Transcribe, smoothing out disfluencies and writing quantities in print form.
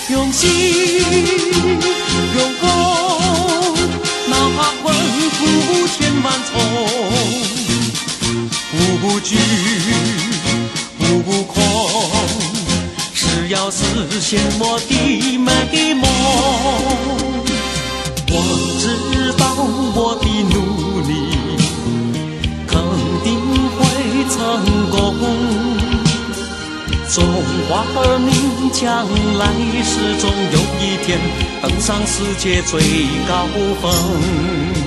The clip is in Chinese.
用心用功，哪怕困苦千万重，不惧不恐，是要实现我的美梦。我知道我的努力肯定会成功，中华儿女将来是终有一天登上世界最高峰。